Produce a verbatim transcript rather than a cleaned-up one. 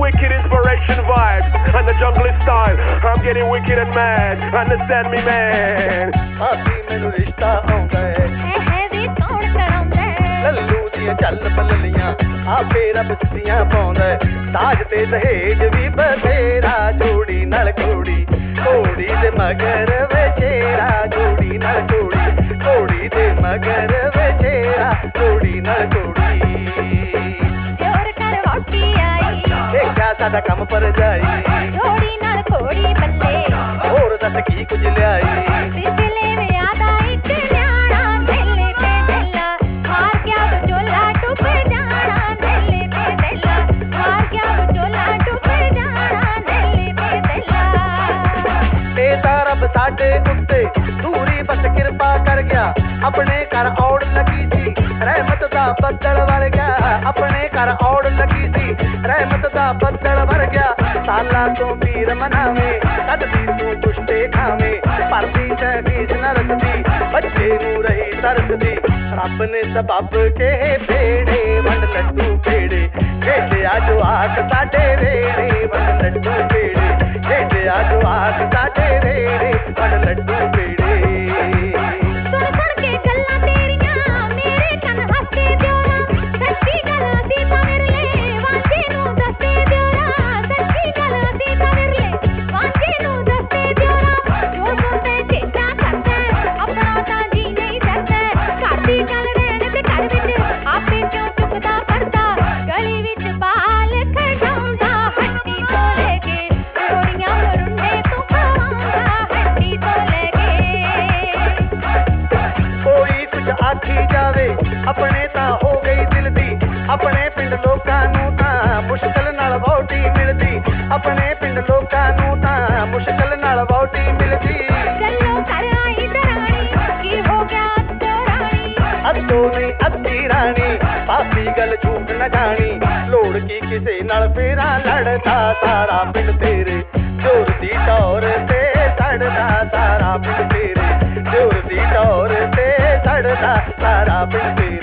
wicked inspiration vibes and the jungle style. I'm getting wicked and mad. Understand me, man. आती मैनू रिश्ता आउंदा है है है वे कौन कराउंदा है लल्लू दियां चल पललियां आपे रब चिट्ठियां पाउंदा है दाज ते दहेज भी बथेरा जोड़ी नाल कोड़ी कोड़ी दे मगर वेचेरा जोड़ी नाल कोड़ी कोड़ी दे मगर वेचेरा जोड़ी नाल कोड़ी जोर कर वोटी आई देखा साडा काम पर जाई जोड़ी नाल कोड़ी बल्ले होर दस की कुछ लियाई पिछले में याद आई कि न्याणा दिल पे दिला हार क्या बचोला टूट जाना दिल पे दिला हार क्या बचोला टूट जाना दिल पे दिला ते तां रब साडे उत्ते दूरी बस किरपा कर गया अपने घर औड़ लगी सी रहमत दा बदल वर गया अपने घर औड़ लगी सी रहमत दा बदल वर गया साला तो पीर मनावे कददी तू कुश्ते खावे परदी तहकीज न रखदी बच्चे नू रही तरसदी रब ने सबब के पेड़े वंड लड्डू पेड़े भेजे आजो आक साडे रेड़े वंड लड्डू पेड़े भेजे आजो आक साडे रेड़े वंड लड्डू पेड़े सुन सुन के गल्लां तेरियां मेरे कन हंसदे दियोरा सच्ची गल सी तां मेरे ले वांझे नू दसदे दियोरा सच्ची गल सी तां मेरे ले वांझे नू दसदे दियोरा जो सुनदे चेता करदा अपना तां जी नहीं डरदा घर दी गल रहण ते घर विच आपे क्यों चुकदा पड़दा गली विच बाल खड़ाउंदा हट्टी तो लेके रोड़ियां मरुंडे तू खवाउंदा हट्टी तो लेके कोई कुछ आखी जावे अपने तां हो गई दिल दी अपने पिंड लोकां नू तां मुश्किल नाल वोटी मिलदी अपने पिंड लोकां नू तां मुश्किल नाल वोटी मिलदी चलो घर आई दरानी की हो गया अत्तो रानी अद्दो नहीं अद्दी रानी पापी गल झूठ न जानी लोड़ की किसे नाल फेरा लड़दा सारा पिंड तेरे जोर दी टौर ते सड़दा सारा पिंड तेरे जोर दी टौर ते सड़दा सारा पिंड तेरे